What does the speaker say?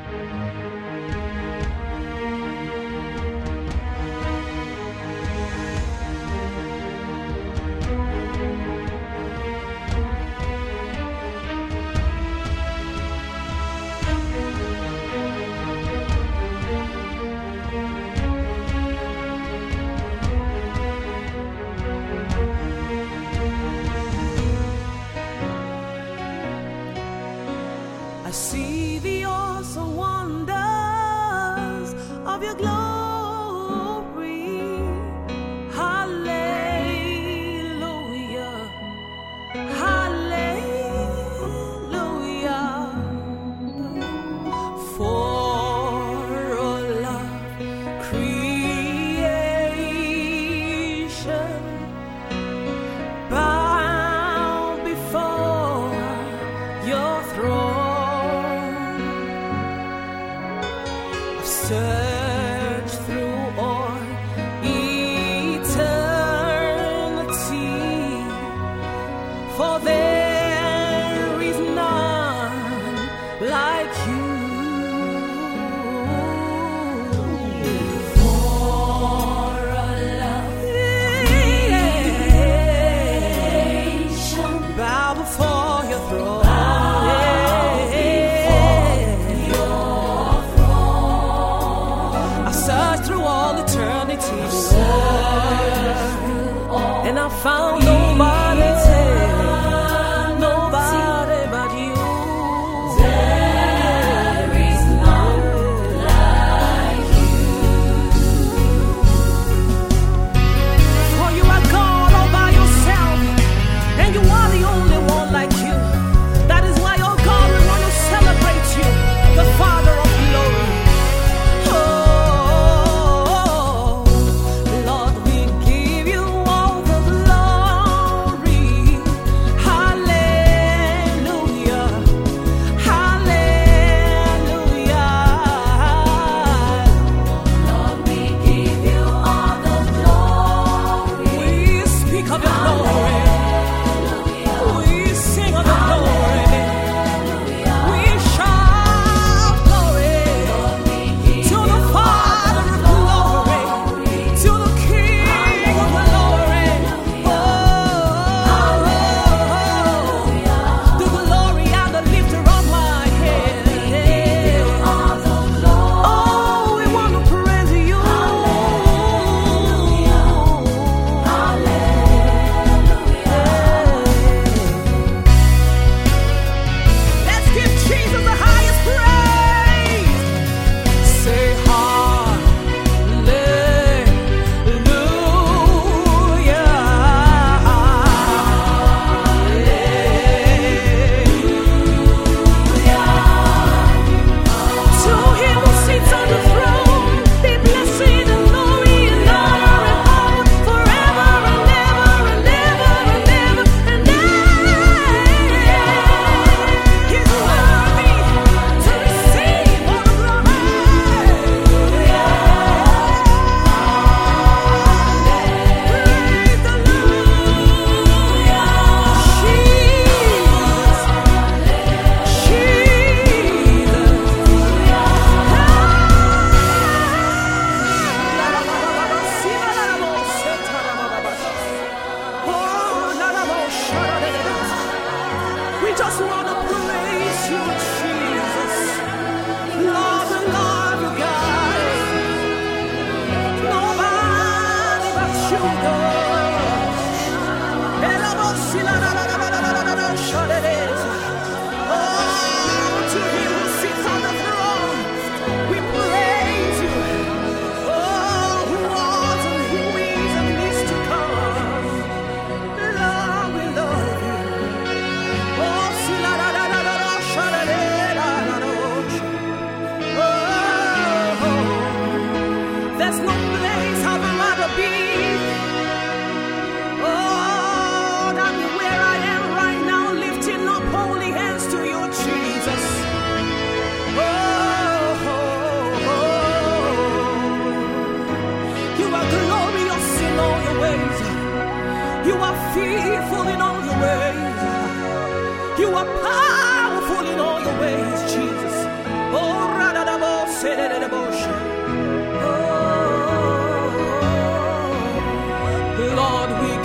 I see the awesome wonders of your glory. Hallelujah. Hallelujah. For all of creation bow before your throne. Search through all eternity, for there is none like you. For all of creation bow before your throne. Search through all eternity, and I found nobody but you. There is none like you. For you are God all by yourself, and you are the only one like you. That is why, oh God, we want to celebrate you, the Father of glory. Lord, we give you all the glory. Lord, we